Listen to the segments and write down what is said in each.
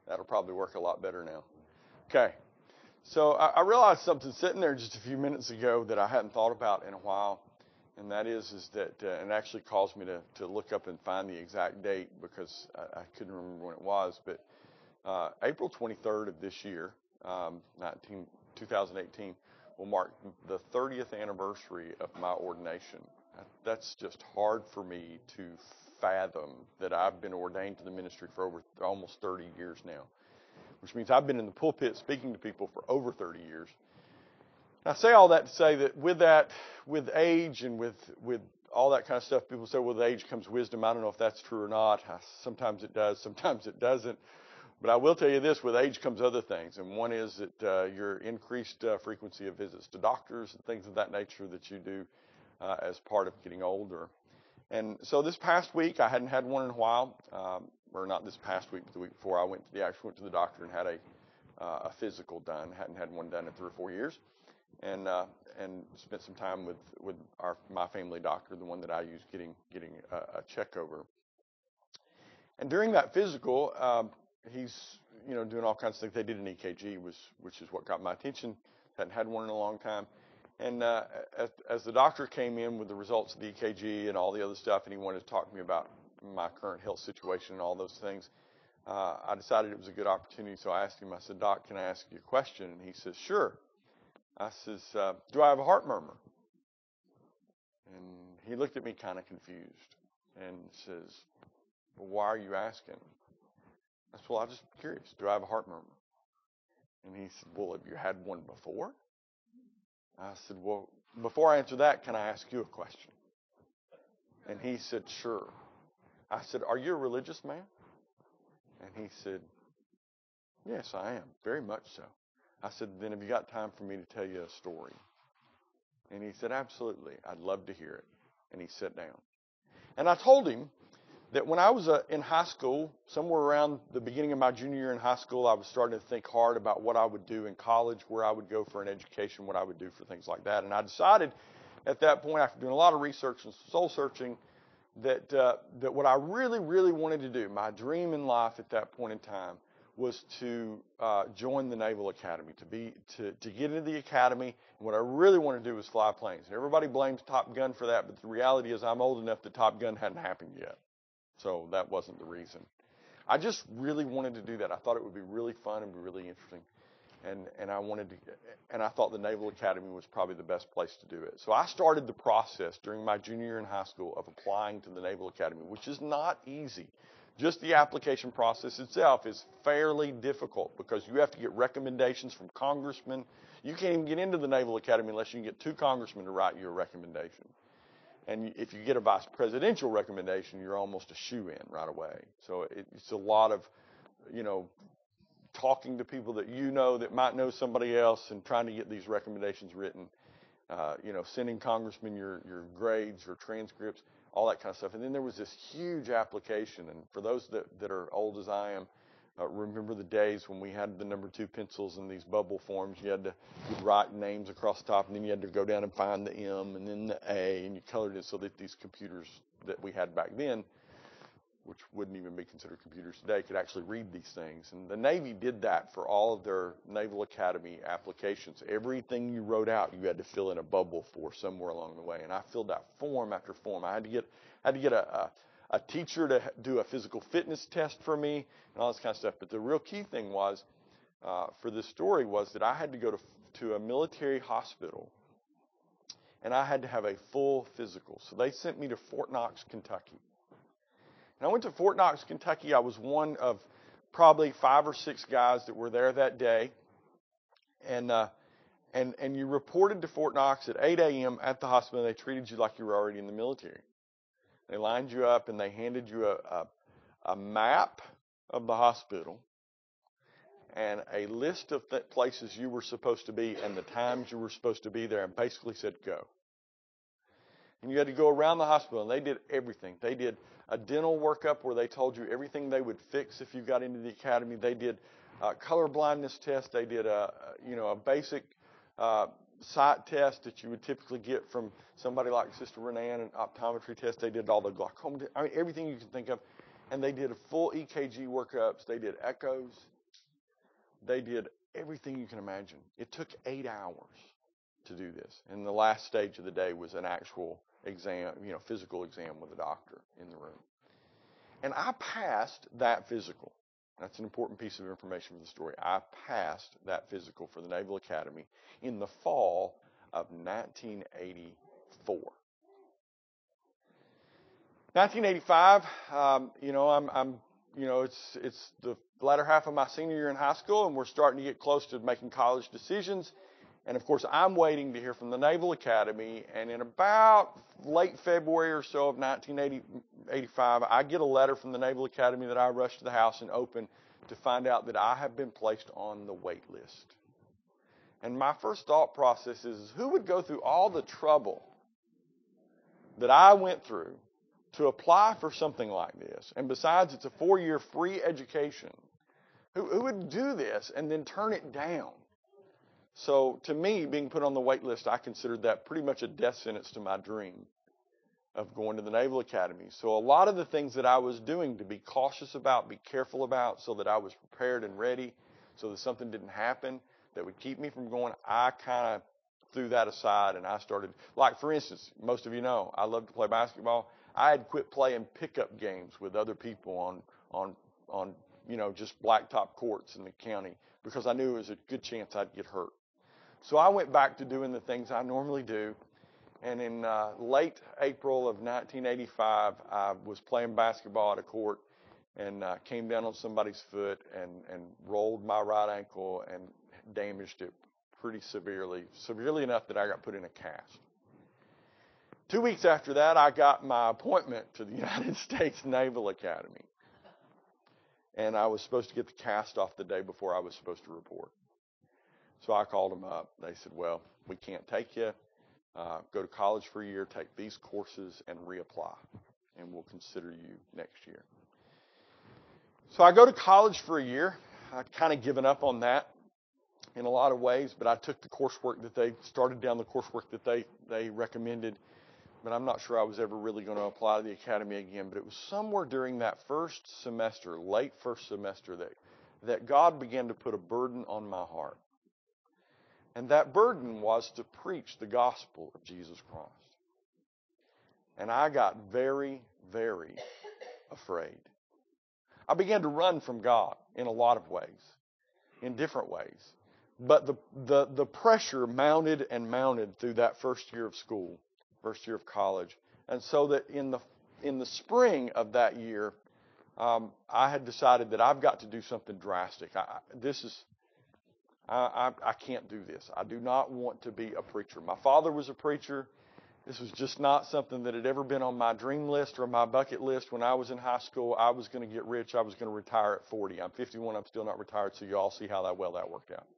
That'll probably work a lot better now. Okay. So I realized something sitting there just a few minutes ago that I hadn't thought about in a while, and that is that and it actually caused me to look up and find the exact date because I couldn't remember when it was, but April 23rd of this year, 2018, will mark the 30th anniversary of my ordination. That's just hard for me to fathom that I've been ordained to the ministry for over almost 30 years now, which means I've been in the pulpit speaking to people for over 30 years. I say all that to say that with age and with all that kind of stuff, people say, well, with age comes wisdom. I don't know if that's true or not. Sometimes it does, sometimes it doesn't. But I will tell you this, with age comes other things. And one is that your increased frequency of visits to doctors and things of that nature that you do as part of getting older. And so this past week, I hadn't had one in a while, or not this past week, but the week before, I went to the doctor and had a physical done. Hadn't had one done in 3 or 4 years, and spent some time with my family doctor, the one that I use, getting a check over. And during that physical, he's doing all kinds of things. They did an EKG, which is what got my attention. Hadn't had one in a long time. And as the doctor came in with the results of the EKG and all the other stuff, and he wanted to talk to me about my current health situation and all those things, I decided it was a good opportunity. So I asked him, I said, Doc, can I ask you a question? And he says, sure. I says, do I have a heart murmur? And he looked at me kind of confused and says, well, why are you asking? I said, well, I'm just curious. Do I have a heart murmur? And he said, well, have you had one before? I said, well, before I answer that, can I ask you a question? And he said, sure. I said, are you a religious man? And he said, yes, I am, very much so. I said, then have you got time for me to tell you a story? And he said, absolutely, I'd love to hear it. And he sat down. And I told him that when I was in high school, somewhere around the beginning of my junior year in high school, I was starting to think hard about what I would do in college, where I would go for an education, what I would do for things like that. And I decided at that point, after doing a lot of research and soul searching, that what I really, really wanted to do, my dream in life at that point in time, was to join the Naval Academy, to get into the academy. And what I really wanted to do was fly planes. And everybody blames Top Gun for that, but the reality is I'm old enough that Top Gun hadn't happened yet. So that wasn't the reason. I just really wanted to do that. I thought it would be really fun and be really interesting. And I thought the Naval Academy was probably the best place to do it. So I started the process during my junior year in high school of applying to the Naval Academy, which is not easy. Just the application process itself is fairly difficult because you have to get recommendations from congressmen. You can't even get into the Naval Academy unless you can get 2 congressmen to write you a recommendation. And if you get a vice presidential recommendation, you're almost a shoo-in right away. So it's a lot of, talking to people that that might know somebody else and trying to get these recommendations written. Sending congressmen your grades or transcripts, all that kind of stuff. And then there was this huge application. And for those that are old as I am, remember the days when we had the number 2 pencils and these bubble forms. You'd write names across the top, and then you had to go down and find the M and then the A, and you colored it so that these computers that we had back then, which wouldn't even be considered computers today, could actually read these things. And the Navy did that for all of their Naval Academy applications. Everything you wrote out, you had to fill in a bubble for somewhere along the way. And I filled out form after form. I had to get a teacher to do a physical fitness test for me and all this kind of stuff. But the real key thing was, for this story, was that I had to go to a military hospital, and I had to have a full physical. So they sent me to Fort Knox, Kentucky. And I went to Fort Knox, Kentucky. I was one of probably 5 or 6 guys that were there that day. And you reported to Fort Knox at 8 a.m. at the hospital. And they treated you like you were already in the military. They lined you up and they handed you a map of the hospital and a list of places you were supposed to be and the times you were supposed to be there, and basically said go. And you had to go around the hospital, and they did everything. They did a dental workup where they told you everything they would fix if you got into the academy. They did a color blindness test. They did a basic sight test that you would typically get from somebody like Sister Renan, an optometry test. They did all the glaucoma, everything you can think of. And they did full EKG workups. They did echoes. they did everything you can imagine. It took 8 hours to do this. And the last stage of the day was an actual exam, physical exam with a doctor in the room. And I passed that physical. That's an important piece of information for the story. I passed that physical for the Naval Academy in the fall of 1984. 1985, it's the latter half of my senior year in high school, and we're starting to get close to making college decisions. And of course, I'm waiting to hear from the Naval Academy. And in about late February or so of 1985, I get a letter from the Naval Academy that I rush to the house and open to find out that I have been placed on the wait list. And my first thought process is, who would go through all the trouble that I went through to apply for something like this? And besides, it's a 4-year free education. Who would do this and then turn it down? So to me, being put on the wait list, I considered that pretty much a death sentence to my dream of going to the Naval Academy. So a lot of the things that I was doing to be cautious about, be careful about, so that I was prepared and ready, so that something didn't happen that would keep me from going, I kind of threw that aside and I started, like for instance, most of you know, I love to play basketball. I had quit playing pickup games with other people on just blacktop courts in the county because I knew it was a good chance I'd get hurt. So I went back to doing the things I normally do. And in late April of 1985, I was playing basketball at a court and came down on somebody's foot and rolled my right ankle and damaged it pretty severely enough that I got put in a cast. 2 weeks after that, I got my appointment to the United States Naval Academy. And I was supposed to get the cast off the day before I was supposed to report. So I called them up. They said, well, we can't take you. Go to college for a year, take these courses, and reapply. And we'll consider you next year. So I go to college for a year. I'd kind of given up on that in a lot of ways, but I took the coursework that they started down the coursework that they recommended. But I'm not sure I was ever really going to apply to the academy again. But it was somewhere during that first semester, late first semester, that God began to put a burden on my heart. And that burden was to preach the gospel of Jesus Christ. And I got very, very afraid. I began to run from God in a lot of ways, in different ways. But the pressure mounted and mounted through that first year of school, first year of college. And so that in the spring of that year, I had decided that I've got to do something drastic. I can't do this. I do not want to be a preacher. My father was a preacher. This was just not something that had ever been on my dream list or my bucket list. When I was in high school, I was going to get rich. I was going to retire at 40. I'm 51. I'm still not retired, so you all see how that worked out.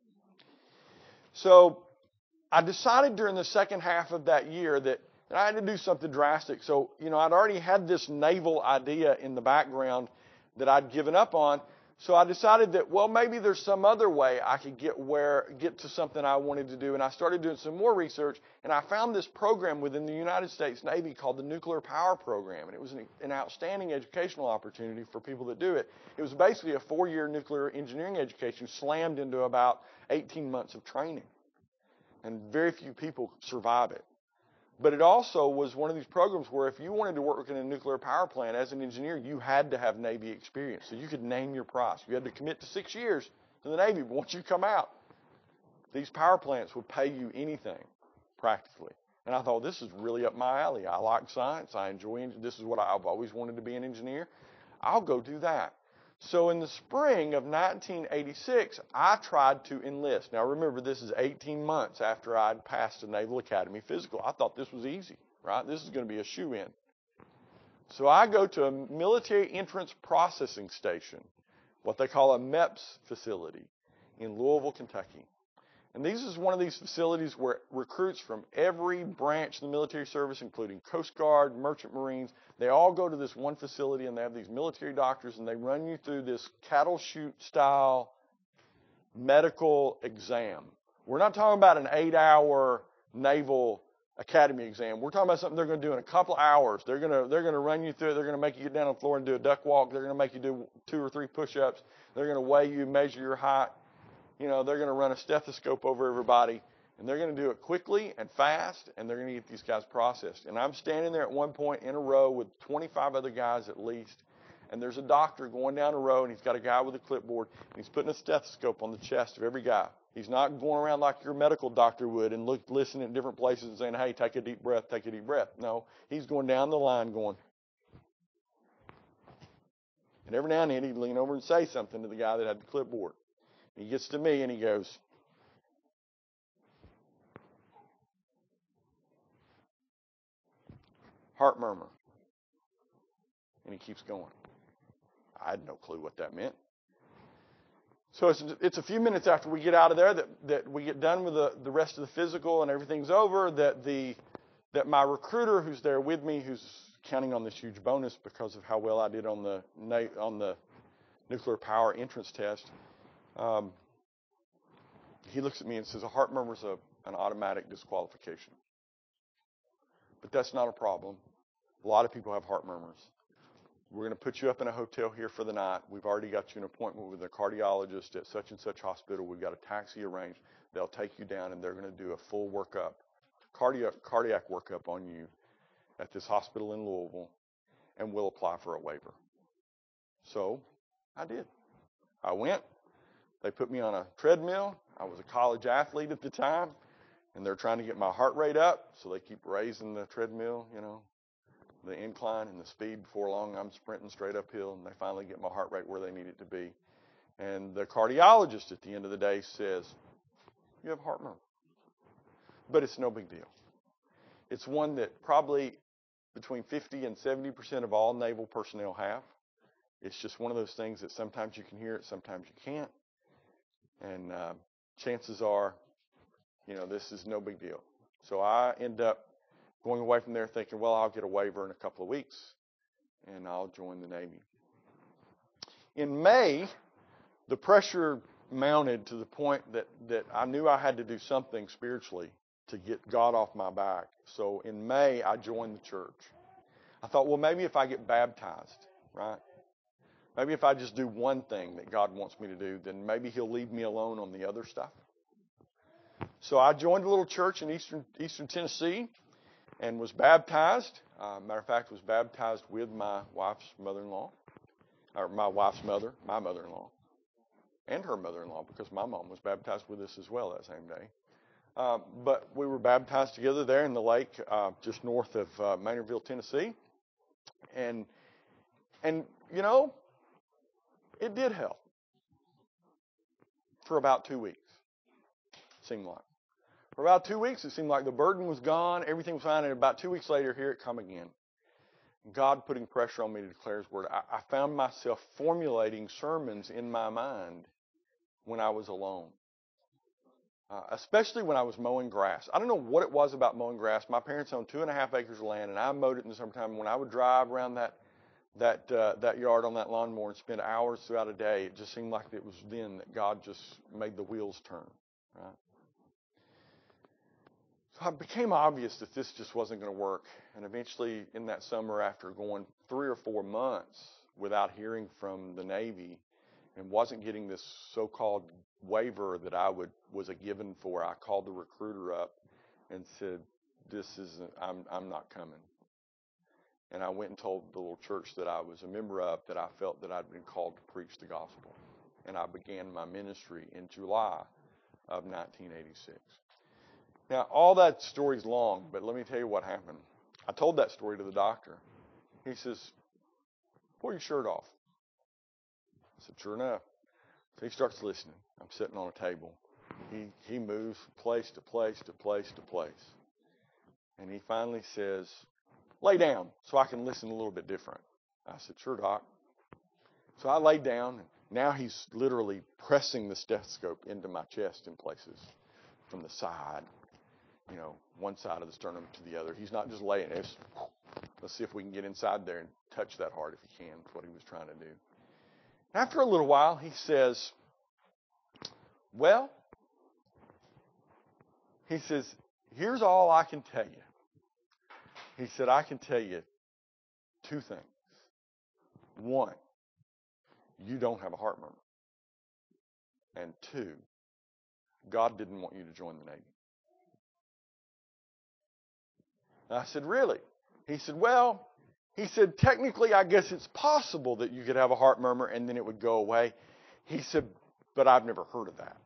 So I decided during the second half of that year that I had to do something drastic. So, I'd already had this naval idea in the background that I'd given up on. So I decided that, well, maybe there's some other way I could get to something I wanted to do. And I started doing some more research, and I found this program within the United States Navy called the Nuclear Power Program. And it was an outstanding educational opportunity for people that do it. It was basically a 4-year nuclear engineering education slammed into about 18 months of training. And very few people survive it. But it also was one of these programs where if you wanted to work in a nuclear power plant as an engineer, you had to have Navy experience. So you could name your price. You had to commit to 6 years to the Navy. But once you come out, these power plants would pay you anything, practically. And I thought, this is really up my alley. I like science. I enjoy it. This is what I've always wanted to be, an engineer. I'll go do that. So in the spring of 1986, I tried to enlist. Now remember, this is 18 months after I'd passed the Naval Academy physical. I thought this was easy, right? This is going to be a shoo-in. So I go to a military entrance processing station, what they call a MEPS facility in Louisville, Kentucky. And this is one of these facilities where recruits from every branch of the military service, including Coast Guard, Merchant Marines, they all go to this one facility, and they have these military doctors, and they run you through this cattle chute style medical exam. We're not talking about an 8-hour Naval Academy exam. We're talking about something they're going to do in a couple of hours. They're going to run you through it. They're going to make you get down on the floor and do a duck walk. They're going to make you do 2 or 3 push-ups. They're going to weigh you, measure your height. they're going to run a stethoscope over everybody, and they're going to do it quickly and fast, and they're going to get these guys processed. And I'm standing there at one point in a row with 25 other guys at least, and there's a doctor going down a row, and he's got a guy with a clipboard, and he's putting a stethoscope on the chest of every guy. He's not going around like your medical doctor would and listening at different places and saying, hey, take a deep breath, take a deep breath. No, he's going down the line going. And every now and then he'd lean over and say something to the guy that had the clipboard. He gets to me and he goes, heart murmur. And he keeps going. I had no clue what that meant. So it's a few minutes after we get out of there that we get done with the rest of the physical and everything's over, that my recruiter who's there with me, who's counting on this huge bonus because of how well I did on the nuclear power entrance test, he looks at me and says, a heart murmur is an automatic disqualification. But that's not a problem. A lot of people have heart murmurs. We're going to put you up in a hotel here for the night. We've already got you an appointment with a cardiologist at such and such hospital. We've got a taxi arranged. They'll take you down and they're going to do a full workup, cardiac workup on you at this hospital in Louisville, and we'll apply for a waiver. So I did. I went. They put me on a treadmill. I was a college athlete at the time, and they're trying to get my heart rate up, so they keep raising the treadmill, the incline and the speed. Before long, I'm sprinting straight uphill, and they finally get my heart rate where they need it to be. And the cardiologist at the end of the day says, you have heart murmur. But it's no big deal. It's one that probably between 50 and 70% of all naval personnel have. It's just one of those things that sometimes you can hear it, sometimes you can't. And chances are, this is no big deal. So I end up going away from there thinking, well, I'll get a waiver in a couple of weeks, and I'll join the Navy. In May, the pressure mounted to the point that I knew I had to do something spiritually to get God off my back. So in May, I joined the church. I thought, well, maybe if I get baptized, right? Maybe if I just do one thing that God wants me to do, then maybe He'll leave me alone on the other stuff. So I joined a little church in Eastern Tennessee and was baptized. Matter of fact, was baptized with my wife's mother-in-law, or my wife's mother, my mother-in-law, and her mother-in-law, because my mom was baptized with us as well that same day. But we were baptized together there in the lake just north of Maynardville, Tennessee. And it did help for about 2 weeks, seemed like. For about 2 weeks, it seemed like the burden was gone, everything was fine, and about 2 weeks later, here it come again. God putting pressure on me to declare His word. I found myself formulating sermons in my mind when I was alone, especially when I was mowing grass. I don't know what it was about mowing grass. My parents owned 2.5 acres of land, and I mowed it in the summertime. When I would drive around that yard on that lawnmower and spend hours throughout a day, it just seemed like it was then that God just made the wheels turn, right? So it became obvious that this just wasn't going to work. And eventually, in that summer, after going 3 or 4 months without hearing from the Navy and wasn't getting this so-called waiver that was a given for, I called the recruiter up and said, I'm not coming. And I went and told the little church that I was a member of that I felt that I'd been called to preach the gospel. And I began my ministry in July of 1986. Now, all that story's long, but let me tell you what happened. I told that story to the doctor. He says, pull your shirt off. I said, sure enough. So he starts listening. I'm sitting on a table. He moves from place to place to place to place. And he finally says, lay down so I can listen a little bit different. I said, sure, Doc. So I laid down, and now he's literally pressing the stethoscope into my chest in places from the side, one side of the sternum to the other. He's not just laying there. Let's see if we can get inside there and touch that heart if he can. That's what he was trying to do. After a little while, he says, here's all I can tell you. He said, I can tell you 2 things. 1, you don't have a heart murmur. And 2, God didn't want you to join the Navy. And I said, really? He said, well, technically, I guess it's possible that you could have a heart murmur and then it would go away. He said, but I've never heard of that.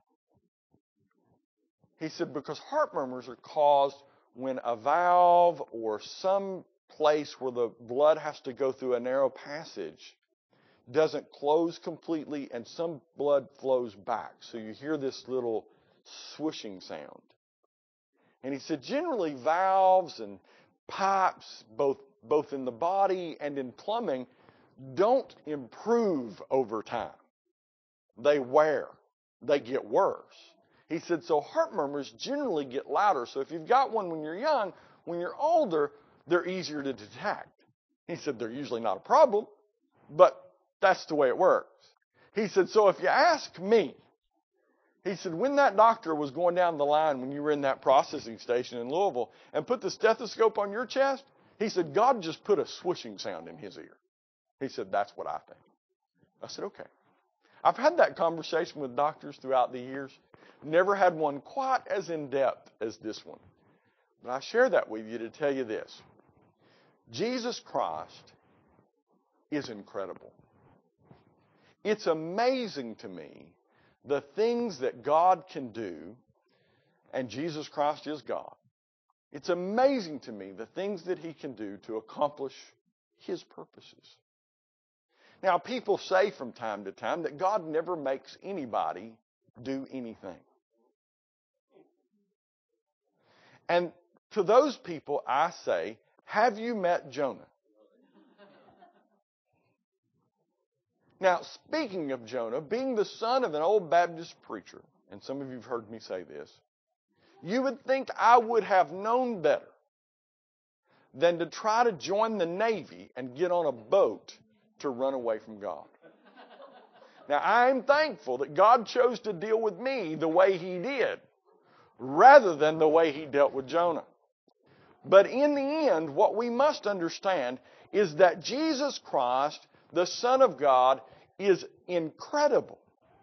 He said, because heart murmurs are caused when a valve or some place where the blood has to go through a narrow passage doesn't close completely and some blood flows back. So you hear this little swooshing sound. And he said, generally valves and pipes, both in the body and in plumbing, don't improve over time. They wear. They get worse. He said, so heart murmurs generally get louder. So if you've got one when you're young, when you're older, they're easier to detect. He said, they're usually not a problem, but that's the way it works. He said, so if you ask me, he said, when that doctor was going down the line when you were in that processing station in Louisville and put the stethoscope on your chest, he said, God just put a swooshing sound in his ear. He said, that's what I think. I said, okay. I've had that conversation with doctors throughout the years. Never had one quite as in-depth as this one. But I share that with you to tell you this. Jesus Christ is incredible. It's amazing to me the things that God can do, and Jesus Christ is God. It's amazing to me the things that He can do to accomplish His purposes. Now, people say from time to time that God never makes anybody do anything. And to those people, I say, have you met Jonah? Now, speaking of Jonah, being the son of an old Baptist preacher, and some of you have heard me say this, you would think I would have known better than to try to join the Navy and get on a boat to run away from God. Now, I'm thankful that God chose to deal with me the way He did, rather than the way He dealt with Jonah. But in the end, what we must understand is that Jesus Christ, the Son of God, is incredible.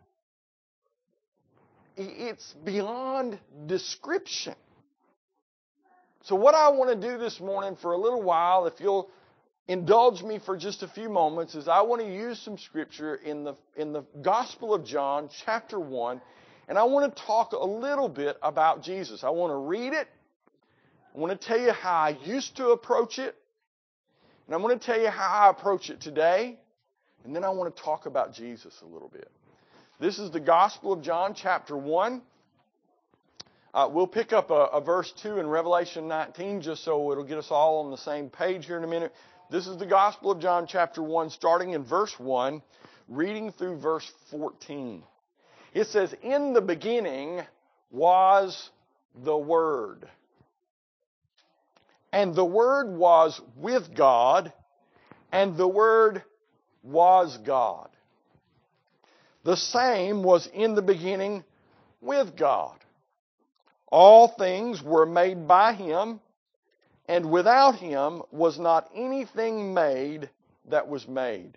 It's beyond description. So what I want to do this morning for a little while, if you'll indulge me for just a few moments, is I want to use some scripture in the Gospel of John, chapter 1, and I want to talk a little bit about Jesus. I want to read it. I want to tell you how I used to approach it. And I'm going to tell you how I approach it today. And then I want to talk about Jesus a little bit. This is the Gospel of John, chapter 1. We'll pick up a verse 2 in Revelation 19, just so it'll get us all on the same page here in a minute. This is the Gospel of John, chapter 1, starting in verse 1, reading through verse 14. It says, in the beginning was the Word. And the Word was with God, and the Word was God. The same was in the beginning with God. All things were made by Him, and without Him was not anything made that was made.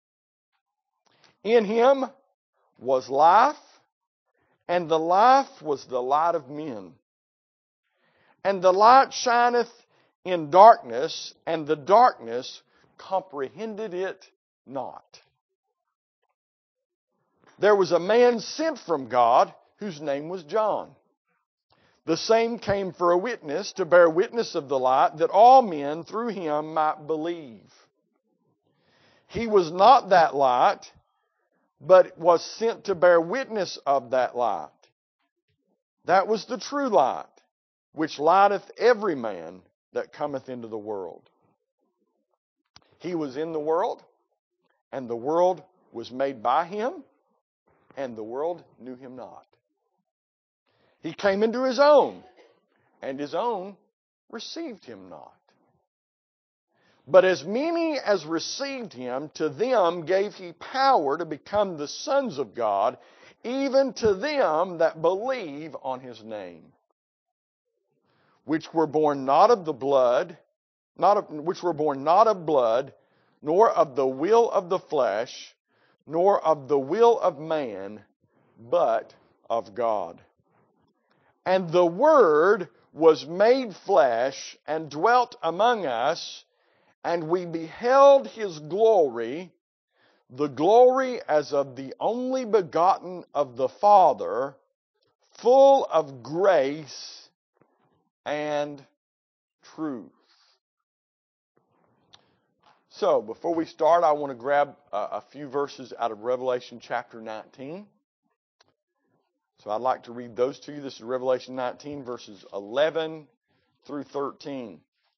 In Him was life, and the life was the light of men. And the light shineth in darkness, and the darkness comprehended it not. There was a man sent from God whose name was John. The same came for a witness, to bear witness of the light, that all men through him might believe. He was not that light, but was sent to bear witness of that light. That was the true light, which lighteth every man that cometh into the world. He was in the world, and the world was made by Him, and the world knew Him not. He came into His own, and His own received Him not. But as many as received Him, to them gave He power to become the sons of God, even to them that believe on His name, which were born not of blood, nor of the will of the flesh, nor of the will of man, but of God. And the Word was made flesh and dwelt among us, and we beheld His glory, the glory as of the only begotten of the Father, full of grace and truth. So, before we start, I want to grab a few verses out of Revelation chapter 19. So I'd like to read those to you. This is Revelation 19, verses 11 through 13.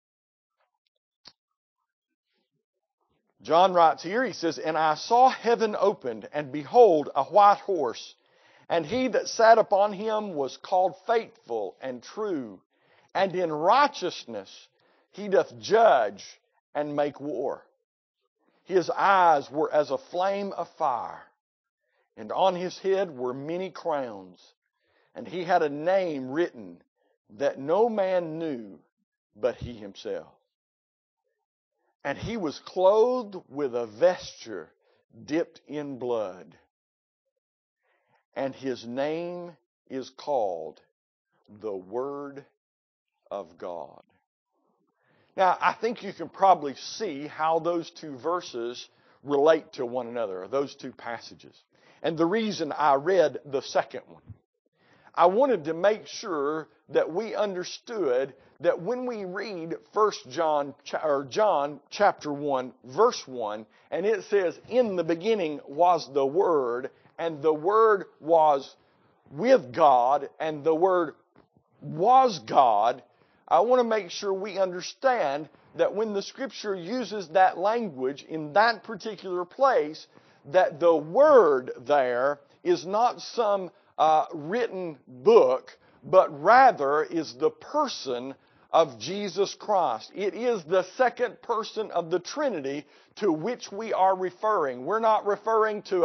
John writes here, he says, "And I saw heaven opened, and behold, a white horse. And he that sat upon him was called Faithful and True. And in righteousness he doth judge and make war. His eyes were as a flame of fire, and on his head were many crowns. And he had a name written that no man knew but he himself. And he was clothed with a vesture dipped in blood. And his name is called the Word of God." Now, I think you can probably see how those two verses relate to one another, those two passages. And the reason I read the second one, I wanted to make sure that we understood that when we read John chapter 1, verse 1, and it says, "In the beginning was the Word, and the Word was with God, and the Word was God," I want to make sure we understand that when the Scripture uses that language in that particular place, that the Word there is not some written book, but rather is the person of Jesus Christ. It is the second person of the Trinity to which we are referring. We're not referring to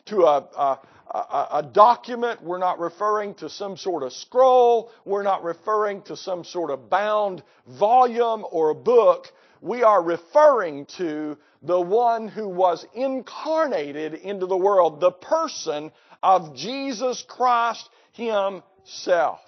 a document. We're not referring to some sort of scroll. We're not referring to some sort of bound volume or a book. We are referring to the one who was incarnated into the world, the person of Jesus Christ Himself.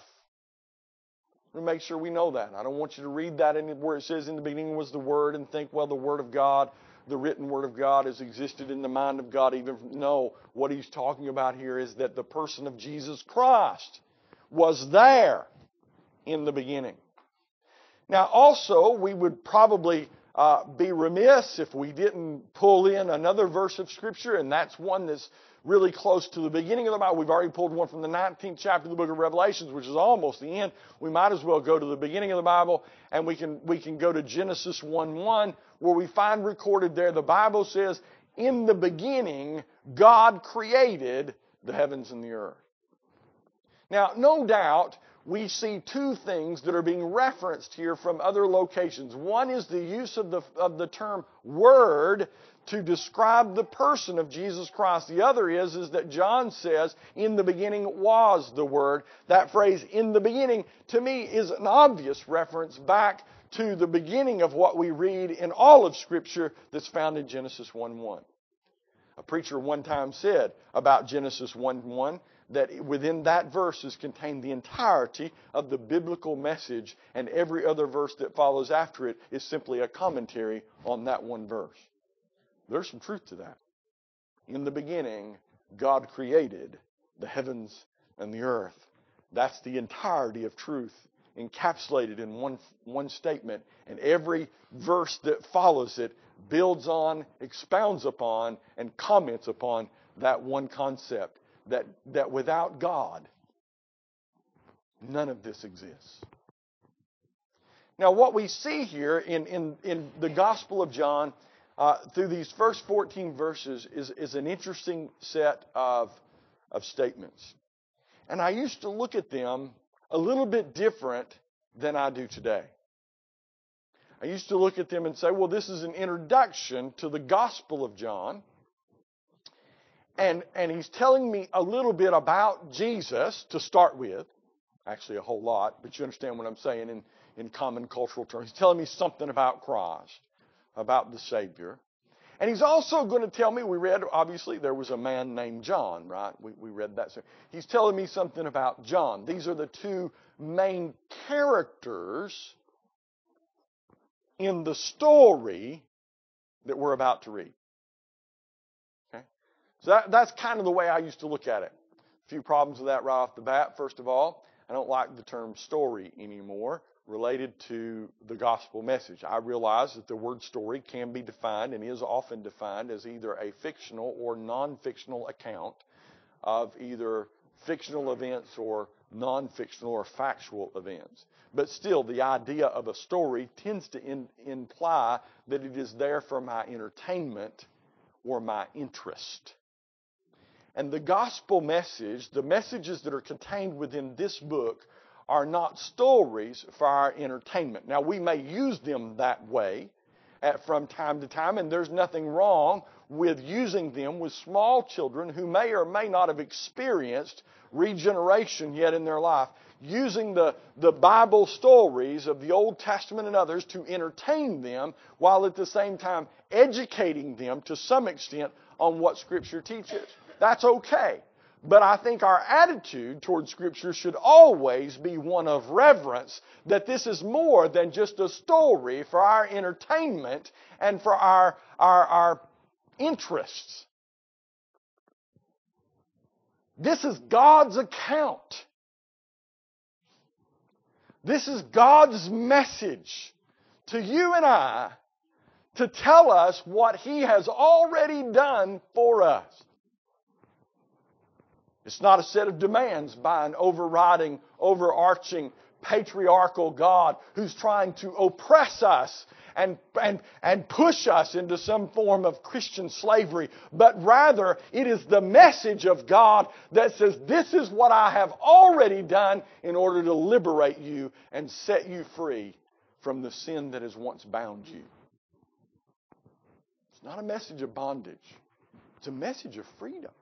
To make sure we know that. I don't want you to read that where it says in the beginning was the Word and think, well, the Word of God, the written Word of God has existed in the mind of God even from... No, what he's talking about here is that the person of Jesus Christ was there in the beginning. Now also, we would probably be remiss if we didn't pull in another verse of Scripture, and that's one that's really close to the beginning of the Bible. We've already pulled one from the 19th chapter of the book of Revelations, which is almost the end. We might as well go to the beginning of the Bible, and we can go to Genesis 1:1, where we find recorded there, the Bible says, "In the beginning, God created the heavens and the earth." Now, no doubt, we see two things that are being referenced here from other locations. One is the use of the term Word to describe the person of Jesus Christ. The other is that John says, "In the beginning was the Word." That phrase, "in the beginning," to me is an obvious reference back to the beginning of what we read in all of Scripture that's found in Genesis 1:1. A preacher one time said about Genesis 1:1 that within that verse is contained the entirety of the biblical message, and every other verse that follows after it is simply a commentary on that one verse. There's some truth to that. In the beginning, God created the heavens and the earth. That's the entirety of truth encapsulated in one statement, and every verse that follows it builds on, expounds upon, and comments upon that one concept, that without God, none of this exists. Now, what we see here in the Gospel of John, through these first 14 verses, is an interesting set of statements. And I used to look at them a little bit different than I do today. I used to look at them and say, well, this is an introduction to the Gospel of John. And he's telling me a little bit about Jesus to start with. Actually, a whole lot, but you understand what I'm saying in common cultural terms. He's telling me something about Christ, about the Savior. And he's also going to tell me, we read, obviously, there was a man named John, right? We read that. So he's telling me something about John. These are the two main characters in the story that we're about to read. Okay? So that's kind of the way I used to look at it. A few problems with that right off the bat. First of all, I don't like the term story anymore related to the gospel message. I realize that the word story can be defined and is often defined as either a fictional or non-fictional account of either fictional events or non-fictional or factual events. But still, the idea of a story tends to imply that it is there for my entertainment or my interest. And the gospel message, the messages that are contained within this book, are not stories for our entertainment. Now, we may use them that way from time to time, and there's nothing wrong with using them with small children who may or may not have experienced regeneration yet in their life, using the Bible stories of the Old Testament and others to entertain them while at the same time educating them to some extent on what Scripture teaches. That's okay. But I think our attitude toward Scripture should always be one of reverence, that this is more than just a story for our entertainment and for our interests. This is God's account. This is God's message to you and I to tell us what He has already done for us. It's not a set of demands by an overriding, overarching, patriarchal God who's trying to oppress us and push us into some form of Christian slavery. But rather, it is the message of God that says, this is what I have already done in order to liberate you and set you free from the sin that has once bound you. It's not a message of bondage. It's a message of freedom.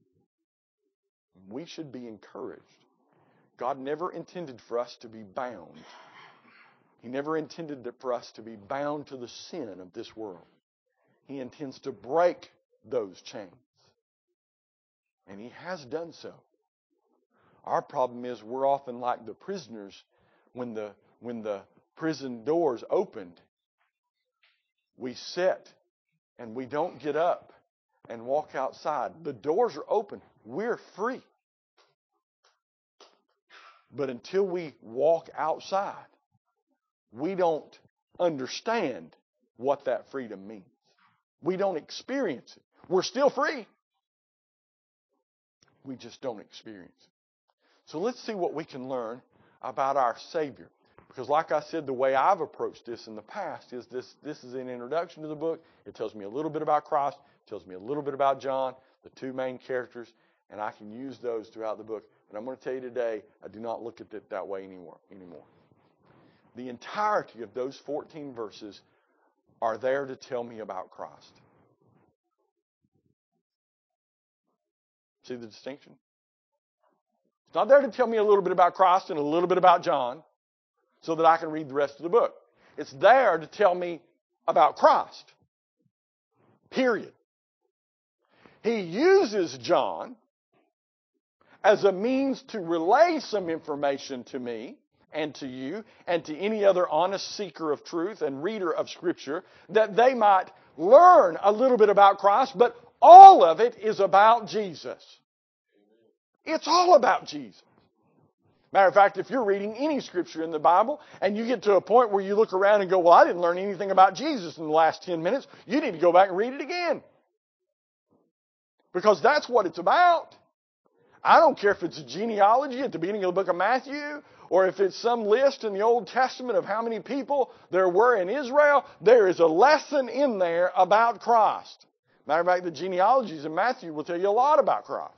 We should be encouraged. God never intended for us to be bound. He never intended for us to be bound to the sin of this world. He intends to break those chains. And He has done so. Our problem is we're often like the prisoners when the prison doors opened. We sit and we don't get up and walk outside. The doors are open. We're free. But until we walk outside, we don't understand what that freedom means. We don't experience it. We're still free. We just don't experience it. So let's see what we can learn about our Savior. Because like I said, the way I've approached this in the past is this is an introduction to the book. It tells me a little bit about Christ. It tells me a little bit about John, the two main characters. And I can use those throughout the book. But I'm going to tell you today, I do not look at it that way anymore. The entirety of those 14 verses are there to tell me about Christ. See the distinction? It's not there to tell me a little bit about Christ and a little bit about John so that I can read the rest of the book. It's there to tell me about Christ. Period. He uses John as a means to relay some information to me and to you and to any other honest seeker of truth and reader of Scripture, that they might learn a little bit about Christ, but all of it is about Jesus. It's all about Jesus. Matter of fact, if you're reading any Scripture in the Bible and you get to a point where you look around and go, well, I didn't learn anything about Jesus in the last 10 minutes, you need to go back and read it again. Because that's what it's about. I don't care if it's a genealogy at the beginning of the book of Matthew, or if it's some list in the Old Testament of how many people there were in Israel. There is a lesson in there about Christ. Matter of fact, the genealogies in Matthew will tell you a lot about Christ.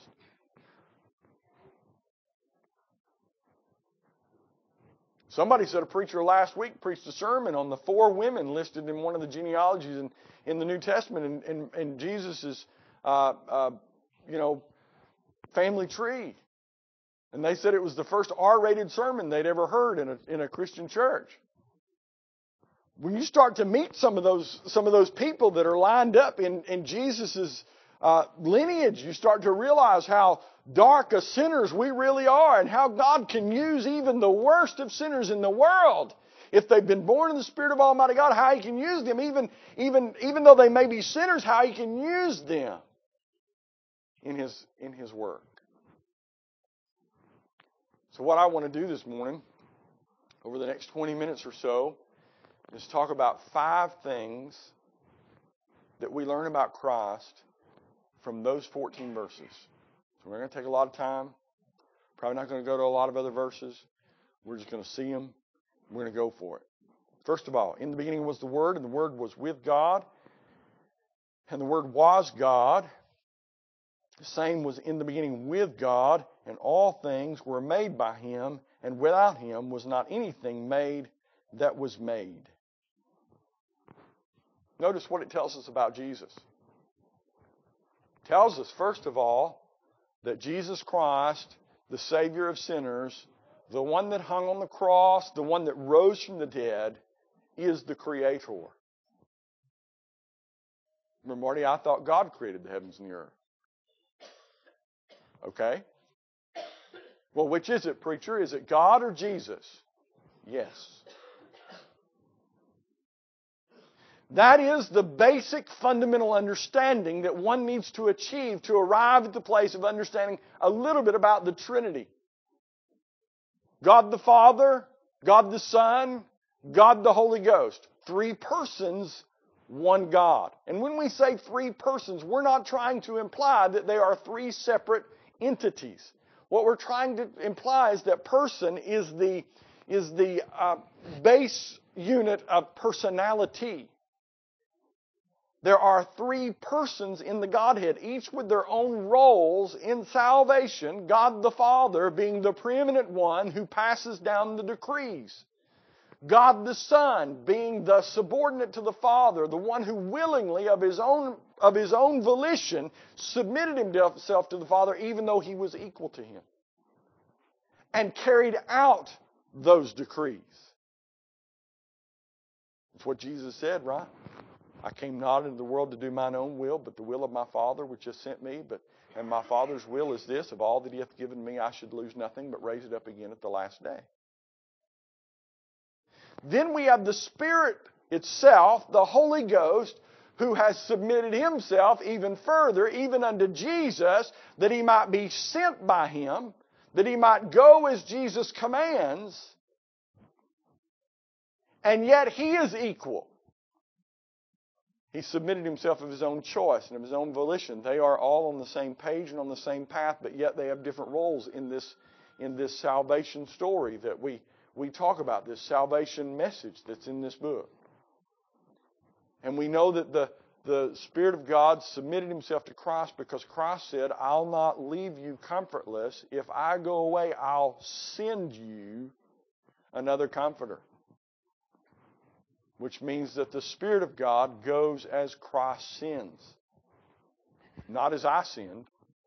Somebody said a preacher last week preached a sermon on the 4 women listed in one of the genealogies in the New Testament and Jesus' family tree. And they said it was the first R-rated sermon they'd ever heard in a Christian church. when you start to meet some of those people that are lined up in Jesus' lineage, you start to realize how dark a sinners we really are, and how God can use even the worst of sinners in the world, if they've been born in the Spirit of Almighty God, how He can use them, even though they may be sinners, how He can use them in His work. So what I want to do this morning, over the next 20 minutes or so, is talk about 5 things that we learn about Christ from those 14 verses. So we're going to take a lot of time. Probably not going to go to a lot of other verses. We're just going to see them. We're going to go for it. First of all, in the beginning was the Word, and the Word was with God, and the Word was God. The same was in the beginning with God, and all things were made by Him, and without Him was not anything made that was made. Notice what it tells us about Jesus. It tells us, first of all, that Jesus Christ, the Savior of sinners, the one that hung on the cross, the one that rose from the dead, is the Creator. Remember, Marty, I thought God created the heavens and the earth. Okay? Well, which is it, preacher? Is it God or Jesus? Yes. That is the basic fundamental understanding that one needs to achieve to arrive at the place of understanding a little bit about the Trinity. God the Father, God the Son, God the Holy Ghost. 3 persons, one God. And when we say 3 persons, we're not trying to imply that they are 3 separate entities. What we're trying to imply is that person is the base unit of personality. There are 3 persons in the Godhead, each with their own roles in salvation, God the Father being the preeminent one who passes down the decrees. God the Son being the subordinate to the Father, the one who willingly, of his own volition, submitted himself to the Father even though He was equal to Him, and carried out those decrees. That's what Jesus said, right? I came not into the world to do mine own will, but the will of my Father which has sent me. And my Father's will is this, of all that He hath given me, I should lose nothing, but raise it up again at the last day. Then we have the Spirit itself, the Holy Ghost, who has submitted Himself even further, even unto Jesus, that He might be sent by Him, that He might go as Jesus commands, and yet He is equal. He submitted Himself of His own choice and of His own volition. They are all on the same page and on the same path, but yet they have different roles in this salvation story that we talk about, this salvation message that's in this book. And we know that the Spirit of God submitted Himself to Christ because Christ said, I'll not leave you comfortless. If I go away, I'll send you another comforter. Which means that the Spirit of God goes as Christ sends. Not as I send.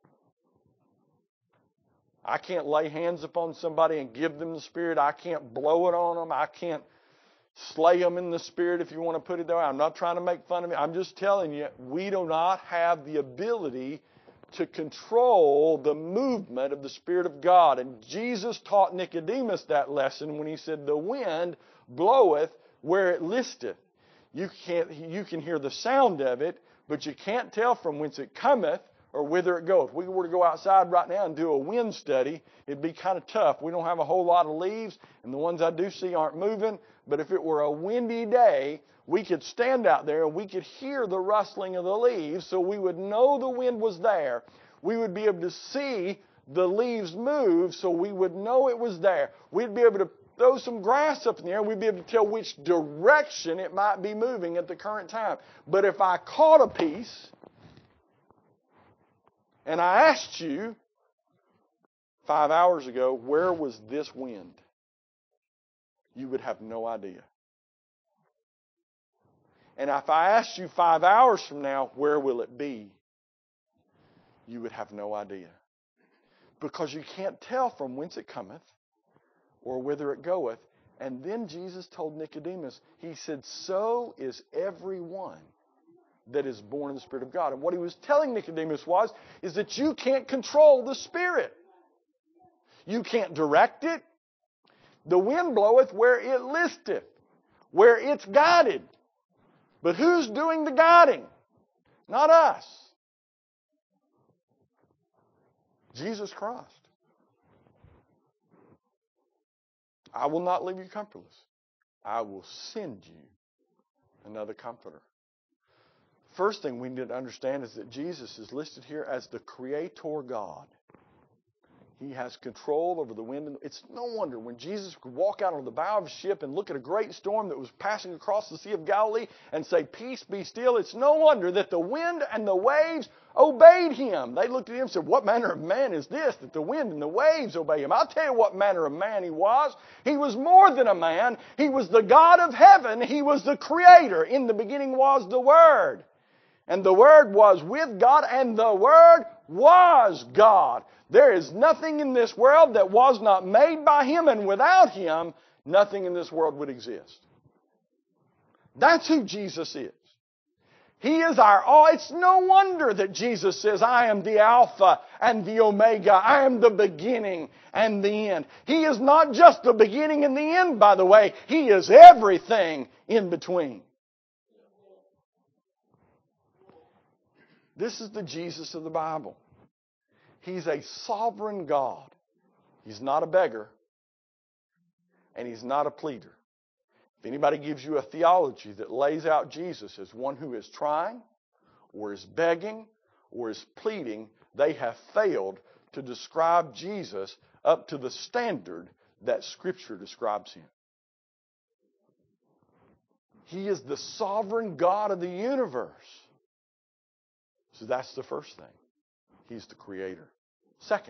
I can't lay hands upon somebody and give them the Spirit. I can't blow it on them. I can't slay them in the Spirit, if you want to put it that way. I'm not trying to make fun of it. I'm just telling you, we do not have the ability to control the movement of the Spirit of God. And Jesus taught Nicodemus that lesson when He said, the wind bloweth where it listeth. You can hear the sound of it, but you can't tell from whence it cometh or whither it goeth. If we were to go outside right now and do a wind study, it'd be kind of tough. We don't have a whole lot of leaves, and the ones I do see aren't moving. But if it were a windy day, we could stand out there and we could hear the rustling of the leaves, so we would know the wind was there. We would be able to see the leaves move, so we would know it was there. We'd be able to throw some grass up in the air, and we'd be able to tell which direction it might be moving at the current time. But if I caught a piece and I asked you 5 hours ago, where was this wind? You would have no idea. And if I asked you 5 hours from now, where will it be? You would have no idea. Because you can't tell from whence it cometh or whither it goeth. And then Jesus told Nicodemus, he said, so is everyone that is born of the Spirit of God. And what he was telling Nicodemus is that you can't control the Spirit. You can't direct it. The wind bloweth where it listeth, where it's guided. But who's doing the guiding? Not us. Jesus Christ. I will not leave you comfortless. I will send you another comforter. First thing we need to understand is that Jesus is listed here as the Creator God. He has control over the wind. It's no wonder when Jesus could walk out on the bow of a ship and look at a great storm that was passing across the Sea of Galilee and say, peace, be still. It's no wonder that the wind and the waves obeyed him. They looked at him and said, what manner of man is this that the wind and the waves obey him? I'll tell you what manner of man he was. He was more than a man. He was the God of heaven. He was the Creator. In the beginning was the Word. And the Word was with God, and the Word was God. There is nothing in this world that was not made by Him, and without Him, nothing in this world would exist. That's who Jesus is. He is our all. It's no wonder that Jesus says, I am the Alpha and the Omega. I am the beginning and the end. He is not just the beginning and the end, by the way. He is everything in between. This is the Jesus of the Bible. He's a sovereign God. He's not a beggar. And He's not a pleader. If anybody gives you a theology that lays out Jesus as one who is trying, or is begging, or is pleading, they have failed to describe Jesus up to the standard that Scripture describes Him. He is the sovereign God of the universe. So that's the first thing. He's the Creator. Second,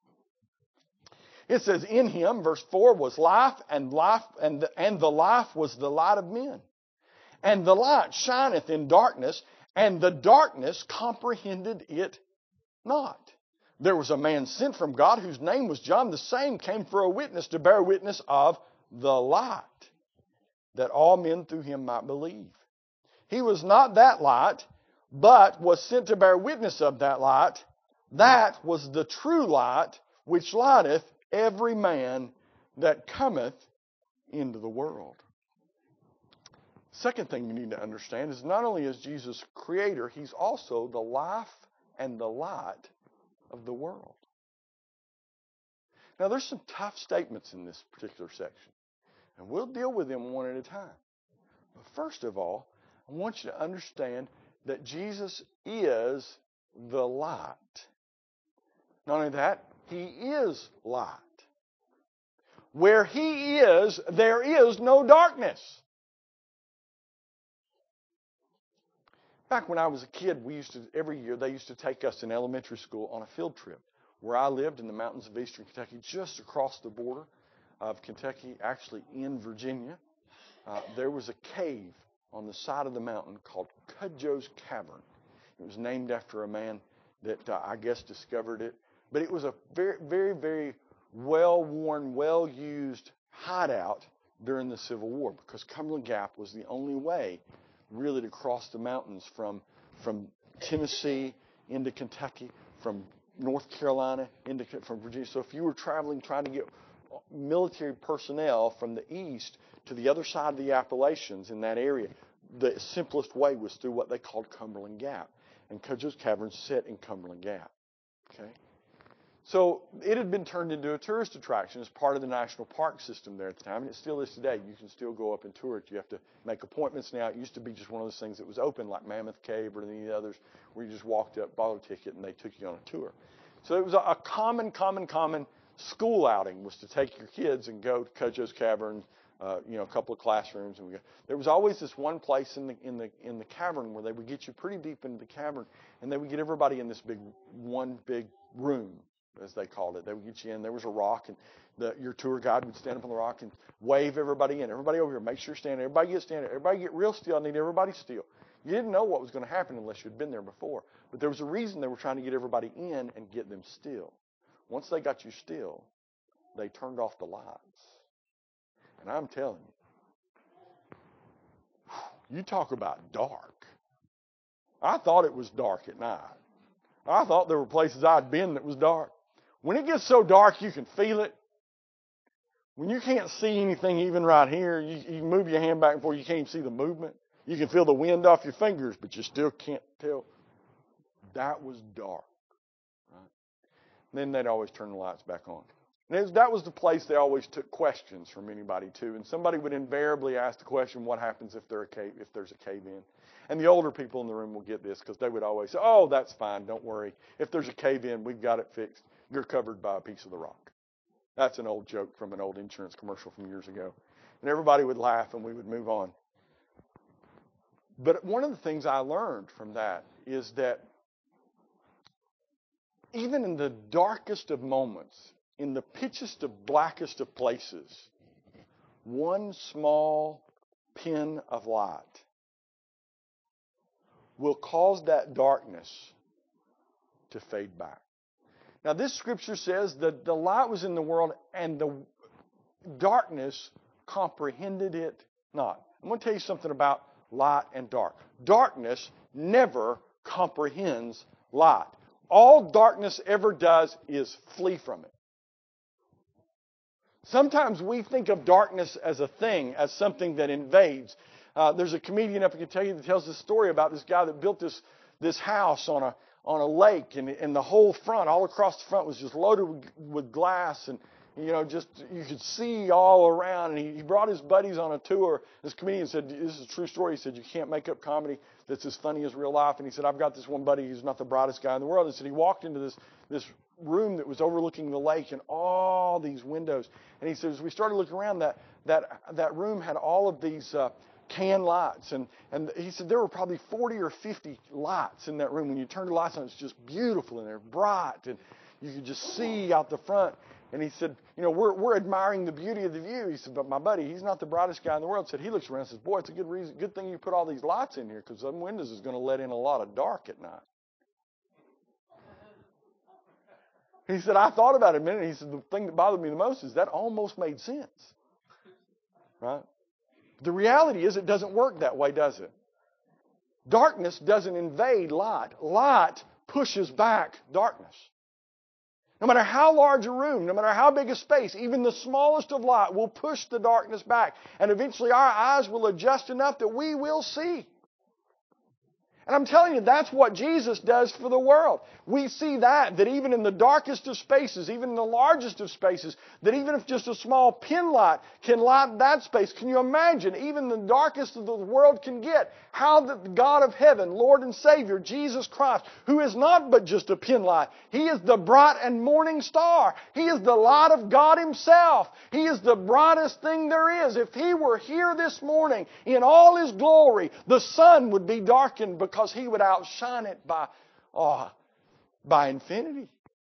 it says, in Him, verse 4, was life, and the life was the light of men. And the light shineth in darkness, and the darkness comprehended it not. There was a man sent from God whose name was John. The same came for a witness, to bear witness of the light, that all men through him might believe. He was not that light, but was sent to bear witness of that light. That was the true light, which lighteth every man that cometh into the world. Second thing you need to understand is not only is Jesus Creator, He's also the life and the light of the world. Now, there's some tough statements in this particular section, and we'll deal with them one at a time. But first of all, I want you to understand that Jesus is the light. Not only that, He is light. Where He is, there is no darkness. Back when I was a kid, every year they used to take us in elementary school on a field trip. Where I lived in the mountains of eastern Kentucky, just across the border of Kentucky, actually in Virginia, there was a cave on the side of the mountain called Cudjoe's Cavern. It was named after a man that I guess discovered it. But it was a very, very, very well-worn, well-used hideout during the Civil War, because Cumberland Gap was the only way really to cross the mountains from Tennessee into Kentucky, from North Carolina from Virginia. So if you were traveling, trying to get military personnel from the east to the other side of the Appalachians in that area, the simplest way was through what they called Cumberland Gap. And Cudjoe's Cavern set in Cumberland Gap. Okay? So it had been turned into a tourist attraction as part of the national park system there at the time, and it still is today. You can still go up and tour it. You have to make appointments now. It used to be just one of those things that was open, like Mammoth Cave or any of the others, where you just walked up, bought a ticket, and they took you on a tour. So it was a common school outing was to take your kids and go to Cudjoe's Cavern, a couple of classrooms, and there was always this one place in the cavern where they would get you pretty deep into the cavern, and they would get everybody in this big room, as they called it. They would get you in. There was a rock, and your tour guide would stand up on the rock and wave everybody in. Everybody over here, make sure you're standing. Everybody get standing. Everybody get real still. I need everybody still. You didn't know what was going to happen unless you'd been there before. But there was a reason they were trying to get everybody in and get them still. Once they got you still, they turned off the lights. And I'm telling you, you talk about dark. I thought it was dark at night. I thought there were places I'd been that was dark. When it gets so dark, you can feel it. When you can't see anything even right here, you move your hand back and forth, you can't even see the movement. You can feel the wind off your fingers, but you still can't tell. That was dark. Right? Then they'd always turn the lights back on. And that was the place they always took questions from anybody to. And somebody would invariably ask the question, what happens if there's a cave-in? And the older people in the room will get this because they would always say, oh, that's fine, don't worry. If there's a cave-in, we've got it fixed. You're covered by a piece of the rock. That's an old joke from an old insurance commercial from years ago. And everybody would laugh and we would move on. But one of the things I learned from that is that even in the darkest of moments, in the pitchest of blackest of places, one small pin of light will cause that darkness to fade back. Now, this scripture says that the light was in the world and the darkness comprehended it not. I'm going to tell you something about light and dark. Darkness never comprehends light. All darkness ever does is flee from it. Sometimes we think of darkness as a thing, as something that invades. There's a comedian up in Kentucky that tells this story about this guy that built this house on a lake, and the whole front, all across the front, was just loaded with glass, and just you could see all around. And he brought his buddies on a tour. This comedian said, "This is a true story." He said, "You can't make up comedy that's as funny as real life." And he said, "I've got this one buddy who's not the brightest guy in the world." He said he walked into this room that was overlooking the lake and all these windows. And he says, as we started looking around, that room had all of these can lights. And he said there were probably 40 or 50 lights in that room. When you turned the lights on, it's just beautiful and they're bright. And you could just see out the front. And he said, we're admiring the beauty of the view. He said, but my buddy, he's not the brightest guy in the world. Said he looks around and says, boy, it's a good thing you put all these lights in here, because them windows is going to let in a lot of dark at night. He said, I thought about it a minute. He said, the thing that bothered me the most is that almost made sense. Right? The reality is it doesn't work that way, does it? Darkness doesn't invade light. Light pushes back darkness. No matter how large a room, no matter how big a space, even the smallest of light will push the darkness back. And eventually our eyes will adjust enough that we will see. And I'm telling you, that's what Jesus does for the world. We see that even in the darkest of spaces, even in the largest of spaces, that even if just a small pin light can light that space, can you imagine, even the darkest of the world can get, how the God of heaven, Lord and Savior, Jesus Christ, who is not but just a pin light, He is the bright and morning star. He is the light of God Himself. He is the brightest thing there is. If He were here this morning in all His glory, the sun would be darkened because He would outshine it by infinity.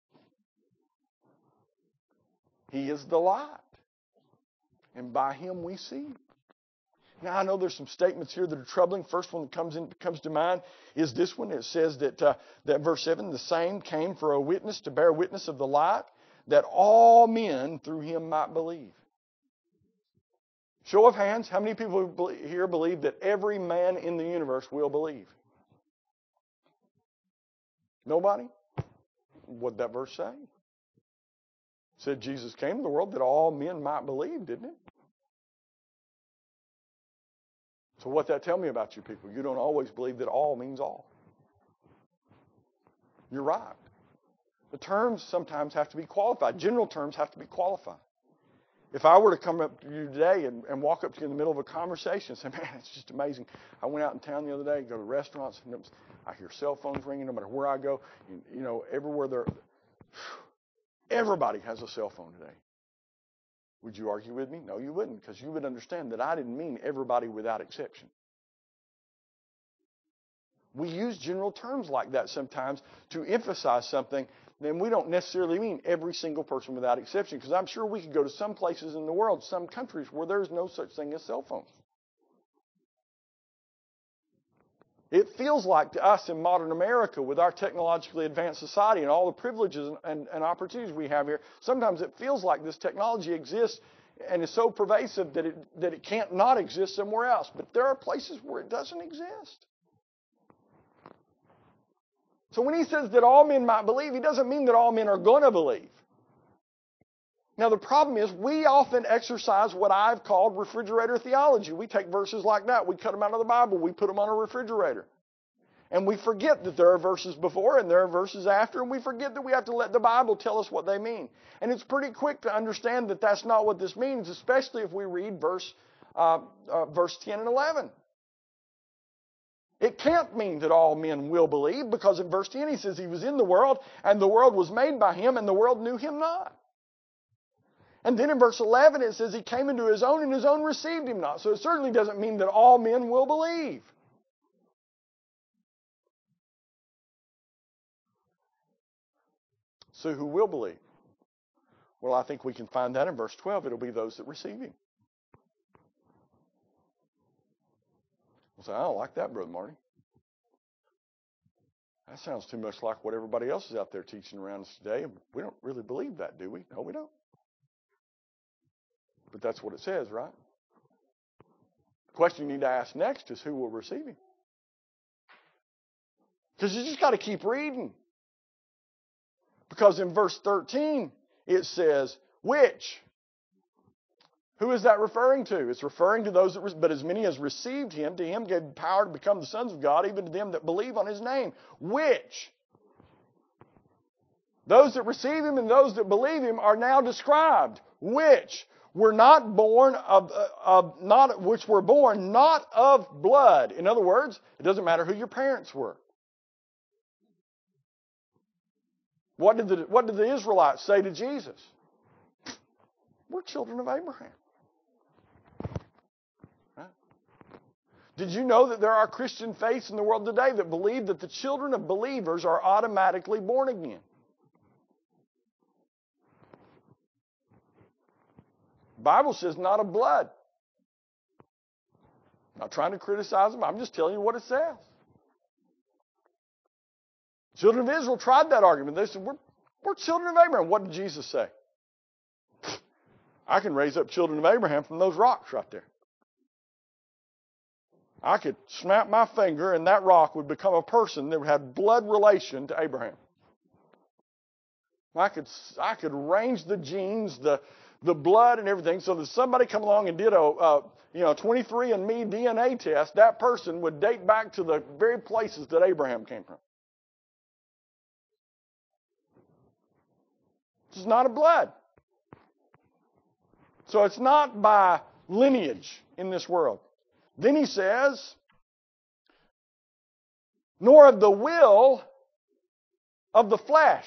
He is the light. And by Him we see. Now, I know there's some statements here that are troubling. First one that comes to mind is this one. It says that verse 7, the same came for a witness, to bear witness of the light, that all men through Him might believe. Show of hands, how many people here believe that every man in the universe will believe? Nobody? What'd that verse say? It said Jesus came to the world that all men might believe, didn't it? So what'd that tell me about you people? You don't always believe that all means all. You're right. The terms sometimes have to be qualified. General terms have to be qualified. If I were to come up to you today and walk up to you in the middle of a conversation and say, man, it's just amazing. I went out in town the other day, go to restaurants, and I hear cell phones ringing no matter where I go. Everywhere everybody has a cell phone today. Would you argue with me? No, you wouldn't, because you would understand that I didn't mean everybody without exception. We use general terms like that sometimes to emphasize something, then we don't necessarily mean every single person without exception, because I'm sure we could go to some places in the world, some countries, where there's no such thing as cell phones. It feels like to us in modern America, with our technologically advanced society and all the privileges and opportunities we have here, sometimes it feels like this technology exists and is so pervasive that it can't not exist somewhere else. But there are places where it doesn't exist. So when he says that all men might believe, he doesn't mean that all men are going to believe. Now the problem is we often exercise what I've called refrigerator theology. We take verses like that, we cut them out of the Bible, we put them on a refrigerator. And we forget that there are verses before and there are verses after, and we forget that we have to let the Bible tell us what they mean. And it's pretty quick to understand that that's not what this means, especially if we read verse 10 and 11. It can't mean that all men will believe, because in verse 10 he says he was in the world, and the world was made by him, and the world knew him not. And then in verse 11 it says he came into his own, and his own received him not. So it certainly doesn't mean that all men will believe. So who will believe? Well, I think we can find that in verse 12. It'll be those that receive him. We'll say, I don't like that, Brother Marty. That sounds too much like what everybody else is out there teaching around us today. We don't really believe that, do we? No, we don't. But that's what it says, right? The question you need to ask next is who will receive him? Because you just got to keep reading. Because in verse 13, it says, which? Who is that referring to? It's referring to those that, but as many as received him, to him gave power to become the sons of God, even to them that believe on his name. Which? Those that receive him and those that believe him are now described. Which were not born which were born not of blood. In other words, it doesn't matter who your parents were. What did the Israelites say to Jesus? We're children of Abraham. Right? Did you know that there are Christian faiths in the world today that believe that the children of believers are automatically born again? The Bible says not of blood. I'm not trying to criticize them. I'm just telling you what it says. Children of Israel tried that argument. They said, we're children of Abraham. What did Jesus say? I can raise up children of Abraham from those rocks right there. I could snap my finger and that rock would become a person that would have blood relation to Abraham. I could arrange the genes, the blood and everything, so that somebody come along and did a 23andMe DNA test, that person would date back to the very places that Abraham came from. It's not a blood. So it's not by lineage in this world. Then he says, nor of the will of the flesh.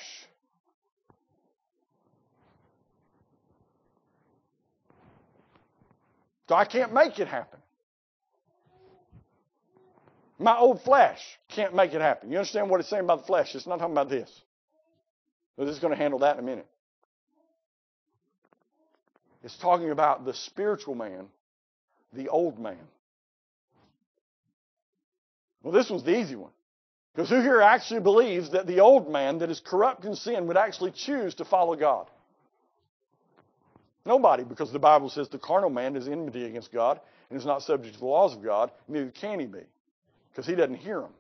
So I can't make it happen. My old flesh can't make it happen. You understand what it's saying about the flesh? It's not talking about this. We're just going to handle that in a minute. It's talking about the spiritual man, the old man. Well, this one's the easy one. Because who here actually believes that the old man that is corrupt in sin would actually choose to follow God? Nobody, because the Bible says the carnal man is enmity against God and is not subject to the laws of God, neither can he be, because he doesn't hear them.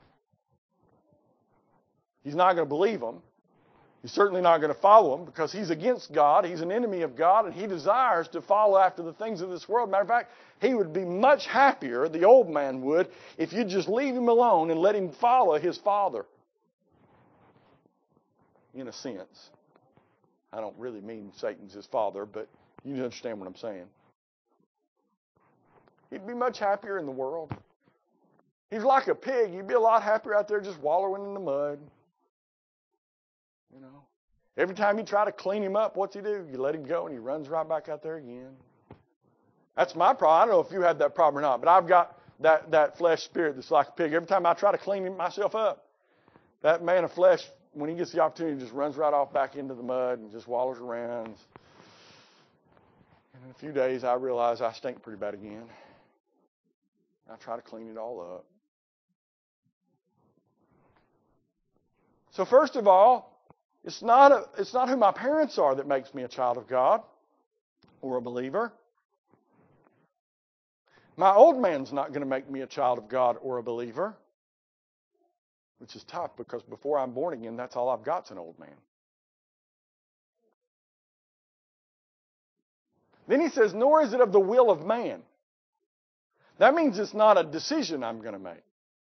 He's not going to believe them. He's certainly not going to follow them because he's against God. He's an enemy of God, and he desires to follow after the things of this world. Matter of fact, he would be much happier, the old man would, if you'd just leave him alone and let him follow his father. In a sense. I don't really mean Satan's his father, but you understand what I'm saying. He'd be much happier in the world. He's like a pig. He'd be a lot happier out there just wallowing in the mud. You know, every time you try to clean him up, what's he do? You let him go and he runs right back out there again. That's my problem. I don't know if you have that problem or not, but I've got that flesh spirit that's like a pig. Every time I try to clean myself up, that man of flesh, when he gets the opportunity, just runs right off back into the mud and just wallows around. And in a few days, I realize I stink pretty bad again. I try to clean it all up. So first of all, it's not who my parents are that makes me a child of God. or a believer. My old man's not going to make me a child of God or a believer, which is tough because before I'm born again, that's all I've got's an old man. Then he says, nor is it of the will of man. That means it's not a decision I'm going to make.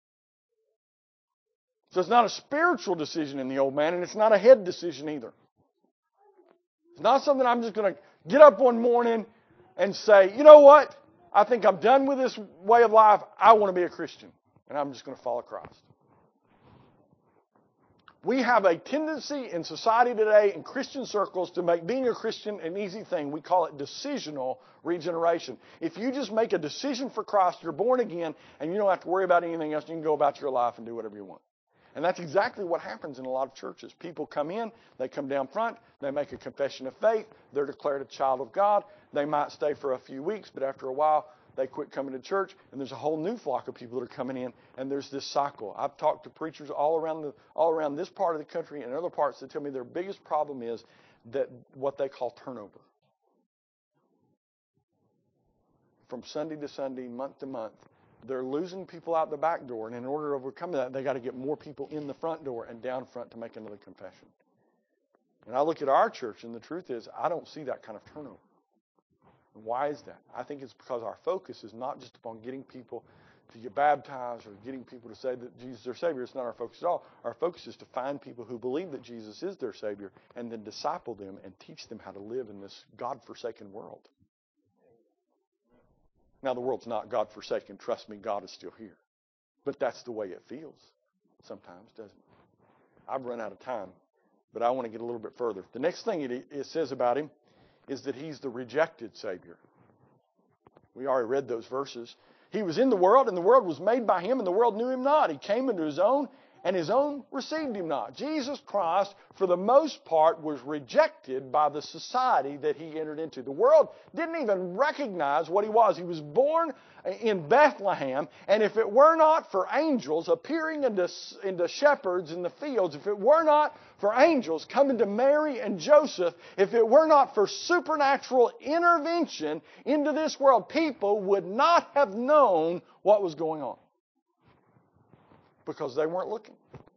So it's not a spiritual decision in the old man, and it's not a head decision either. It's not something I'm just going to get up one morning and say, you know what? I think I'm done with this way of life. I want to be a Christian, and I'm just going to follow Christ. We have a tendency in society today, in Christian circles, to make being a Christian an easy thing. We call it decisional regeneration. If you just make a decision for Christ, you're born again, and you don't have to worry about anything else. You can go about your life and do whatever you want. And that's exactly what happens in a lot of churches. People come in, they come down front, they make a confession of faith, they're declared a child of God. They might stay for a few weeks, but after a while, they quit coming to church, and there's a whole new flock of people that are coming in, and there's this cycle. I've talked to preachers all around this part of the country and other parts that tell me their biggest problem is that what they call turnover. From Sunday to Sunday, month to month, they're losing people out the back door, and in order to overcome that, they got to get more people in the front door and down front to make another confession. And I look at our church, and the truth is, I don't see that kind of turnover. And why is that? I think it's because our focus is not just upon getting people to get baptized or getting people to say that Jesus is their Savior. It's not our focus at all. Our focus is to find people who believe that Jesus is their Savior and then disciple them and teach them how to live in this God-forsaken world. Now, the world's not God-forsaken. Trust me, God is still here. But that's the way it feels sometimes, doesn't it? I've run out of time, but I want to get a little bit further. The next thing it says about him is that he's the rejected Savior. We already read those verses. He was in the world, and the world was made by him, and the world knew him not. He came into his own, and his own received him not. Jesus Christ, for the most part, was rejected by the society that he entered into. The world didn't even recognize what he was. He was born in Bethlehem, and if it were not for angels appearing into shepherds in the fields, if it were not for angels coming to Mary and Joseph, if it were not for supernatural intervention into this world, people would not have known what was going on. Because they weren't looking.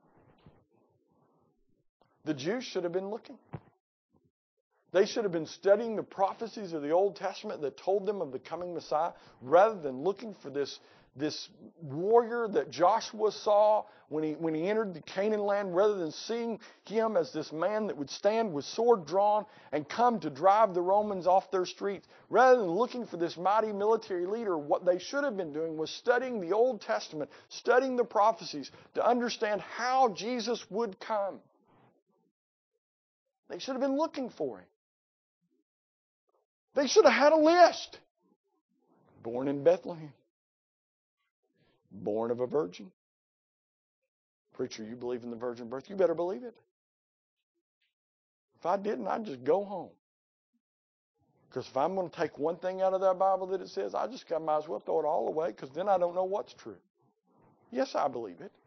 The Jews should have been looking. They should have been studying the prophecies of the Old Testament that told them of the coming Messiah, rather than looking for this warrior that Joshua saw when he entered the Canaan land, rather than seeing him as this man that would stand with sword drawn and come to drive the Romans off their streets. Rather than looking for this mighty military leader, what they should have been doing was studying the Old Testament, studying the prophecies to understand how Jesus would come. They should have been looking for him. They should have had a list. Born in Bethlehem. Born of a virgin. Preacher, you believe in the virgin birth? You better believe it. If I didn't, I'd just go home. Because if I'm going to take one thing out of that Bible that it says, I just might as well throw it all away, because then I don't know what's true. Yes, I believe it.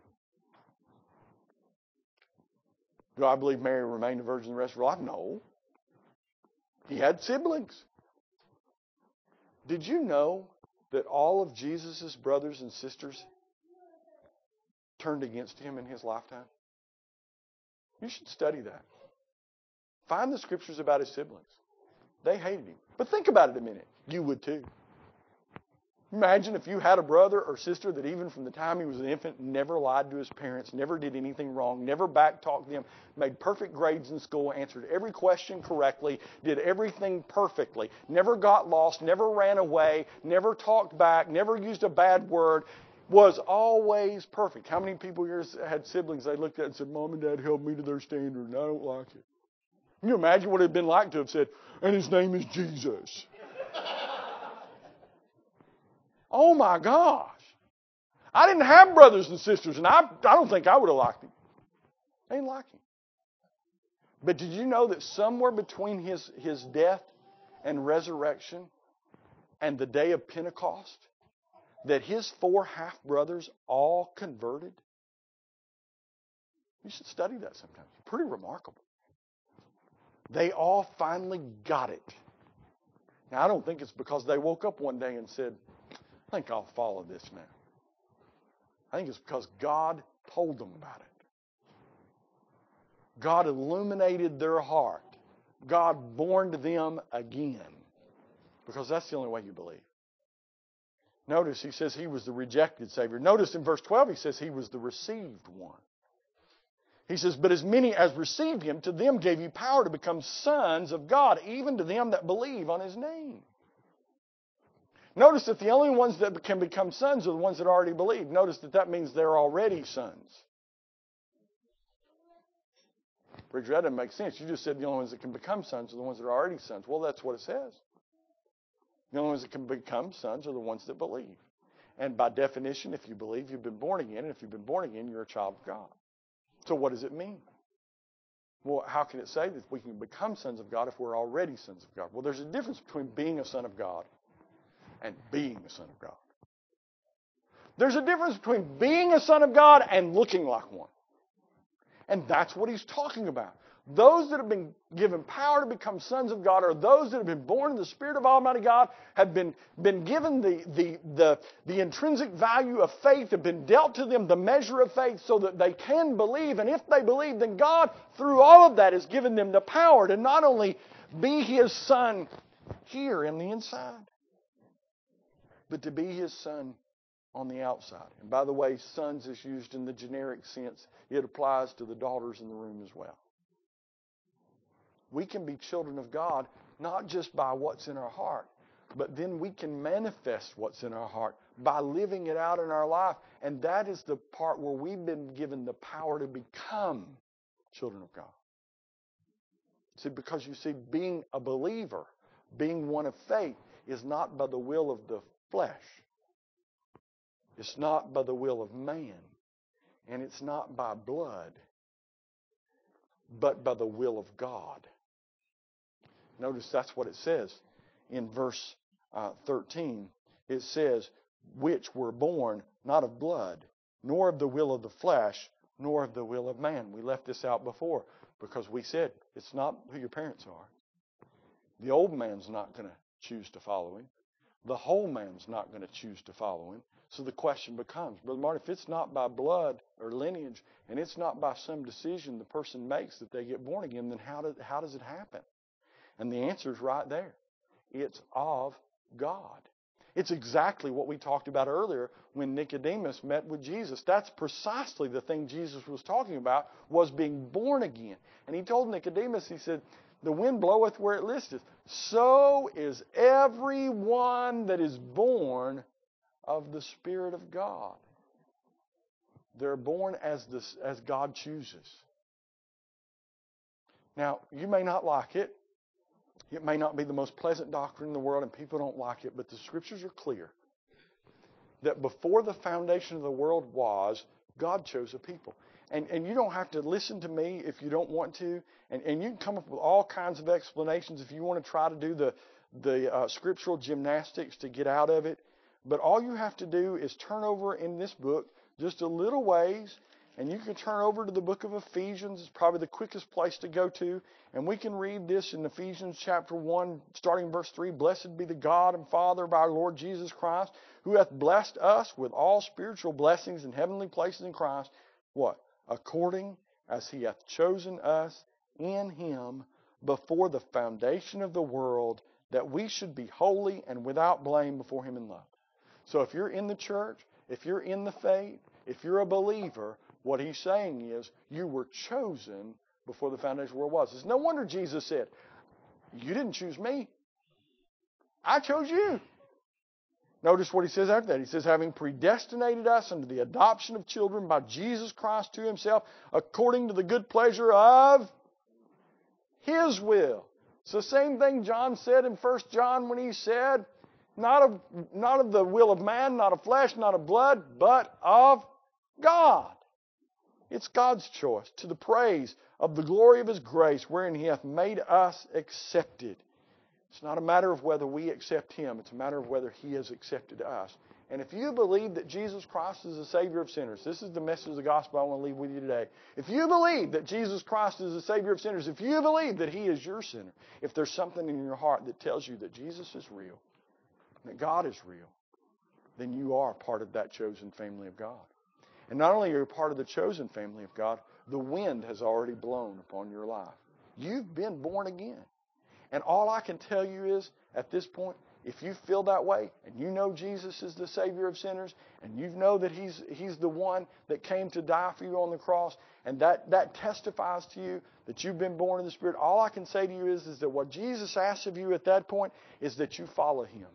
Do I believe Mary remained a virgin the rest of her life? No. He had siblings. Did you know that all of Jesus' brothers and sisters turned against him in his lifetime? You should study that. Find the scriptures about his siblings. They hated him. But think about it a minute. You would too. Imagine if you had a brother or sister that even from the time he was an infant never lied to his parents, never did anything wrong, never backtalked them, made perfect grades in school, answered every question correctly, did everything perfectly, never got lost, never ran away, never talked back, never used a bad word, was always perfect. How many people here had siblings they looked at and said, Mom and Dad held me to their standard and I don't like it? Can you imagine what it would have been like to have said, and his name is Jesus? Oh my gosh. I didn't have brothers and sisters, and I don't think I would have liked him. I didn't like him. But did you know that somewhere between his death and resurrection and the day of Pentecost, that his 4 half-brothers all converted? You should study that sometime. It's pretty remarkable. They all finally got it. Now, I don't think it's because they woke up one day and said, I think I'll follow this now. I think it's because God told them about it. God illuminated their heart. God born them again. Because that's the only way you believe. Notice he says he was the rejected Savior. Notice in verse 12 he says he was the received one. He says, but as many as received him, to them gave he power to become sons of God, even to them that believe on his name. Notice that the only ones that can become sons are the ones that already believe. Notice that means they're already sons. Preacher, that doesn't make sense. You just said the only ones that can become sons are the ones that are already sons. Well, that's what it says. The only ones that can become sons are the ones that believe. And by definition, if you believe, you've been born again. And if you've been born again, you're a child of God. So what does it mean? Well, how can it say that we can become sons of God if we're already sons of God? Well, there's a difference between being a son of God and being a son of God. There's a difference between being a son of God and looking like one. And that's what he's talking about. Those that have been given power to become sons of God are those that have been born in the Spirit of Almighty God, have been given the intrinsic value of faith, have been dealt to them the measure of faith so that they can believe. And if they believe, then God, through all of that, has given them the power to not only be His Son here in the inside, but to be His Son on the outside. And by the way, sons is used in the generic sense. It applies to the daughters in the room as well. We can be children of God not just by what's in our heart, but then we can manifest what's in our heart by living it out in our life. And that is the part where we've been given the power to become children of God. See, because you see, being a believer, being one of faith, is not by the will of the flesh. It's not by the will of man. And it's not by blood, but by the will of God. Notice that's what it says in verse 13. It says, which were born not of blood, nor of the will of the flesh, nor of the will of man. We left this out before because we said it's not who your parents are. The old man's not going to choose to follow him. The whole man's not going to choose to follow him. So the question becomes, Brother Martin, if it's not by blood or lineage, and it's not by some decision the person makes that they get born again, then how does it happen? And the answer is right there. It's of God. It's exactly what we talked about earlier when Nicodemus met with Jesus. That's precisely the thing Jesus was talking about, was being born again. And he told Nicodemus, he said, the wind bloweth where it listeth. So is everyone that is born of the Spirit of God. They're born as God chooses. Now, you may not like it. It may not be the most pleasant doctrine in the world, and people don't like it, but the Scriptures are clear that before the foundation of the world was, God chose a people. And you don't have to listen to me if you don't want to, and you can come up with all kinds of explanations if you want to try to do the scriptural gymnastics to get out of it. But all you have to do is turn over in this book just a little ways, and you can turn over to the book of Ephesians. It's probably the quickest place to go to. And we can read this in Ephesians chapter 1, starting verse 3. Blessed be the God and Father of our Lord Jesus Christ, who hath blessed us with all spiritual blessings in heavenly places in Christ. What? According as He hath chosen us in Him before the foundation of the world, that we should be holy and without blame before Him in love. So if you're in the church, if you're in the faith, if you're a believer, what He's saying is you were chosen before the foundation of the world was. It's no wonder Jesus said, you didn't choose me. I chose you. Notice what He says after that. He says, having predestinated us unto the adoption of children by Jesus Christ to Himself, according to the good pleasure of His will. It's the same thing John said in 1 John when he said, not of the will of man, not of flesh, not of blood, but of God. It's God's choice, to the praise of the glory of His grace, wherein He hath made us accepted. It's not a matter of whether we accept Him. It's a matter of whether He has accepted us. And if you believe that Jesus Christ is the Savior of sinners, this is the message of the gospel I want to leave with you today. If you believe that Jesus Christ is the Savior of sinners, if you believe that He is your sinner, if there's something in your heart that tells you that Jesus is real, that God is real, then you are part of that chosen family of God. And not only are you part of the chosen family of God, the wind has already blown upon your life. You've been born again. And all I can tell you is, at this point, if you feel that way, and you know Jesus is the Savior of sinners, and you know that He's the one that came to die for you on the cross, and that testifies to you that you've been born of the Spirit, all I can say to you is that what Jesus asks of you at that point is that you follow Him.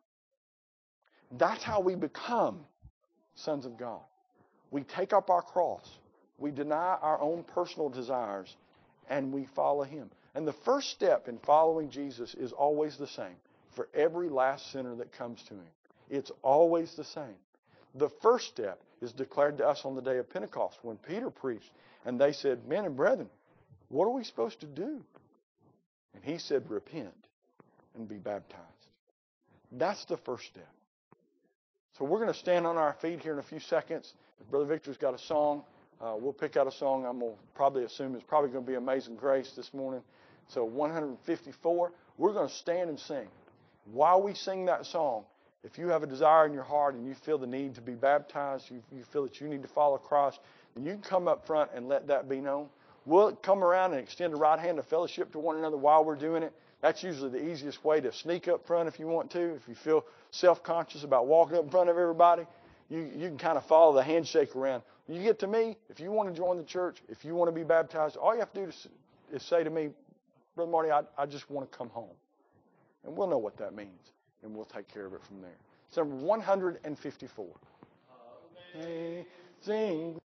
That's how we become sons of God. We take up our cross. We deny our own personal desires, and we follow Him. And the first step in following Jesus is always the same for every last sinner that comes to Him. It's always the same. The first step is declared to us on the day of Pentecost when Peter preached, and they said, "Men and brethren, what are we supposed to do?" And he said, "Repent and be baptized." That's the first step. So we're going to stand on our feet here in a few seconds. If Brother Victor's got a song, we'll pick out a song I'm going to probably assume is probably going to be Amazing Grace this morning. So 154, we're going to stand and sing. While we sing that song, if you have a desire in your heart and you feel the need to be baptized, you feel that you need to follow Christ, then you can come up front and let that be known. We'll come around and extend the right hand of fellowship to one another while we're doing it. That's usually the easiest way to sneak up front if you want to. If you feel self-conscious about walking up in front of everybody, you can kind of follow the handshake around. When you get to me, if you want to join the church, if you want to be baptized, all you have to do is say to me, "Brother Marty, I just want to come home." And we'll know what that means, and we'll take care of it from there. It's number 154. Amazing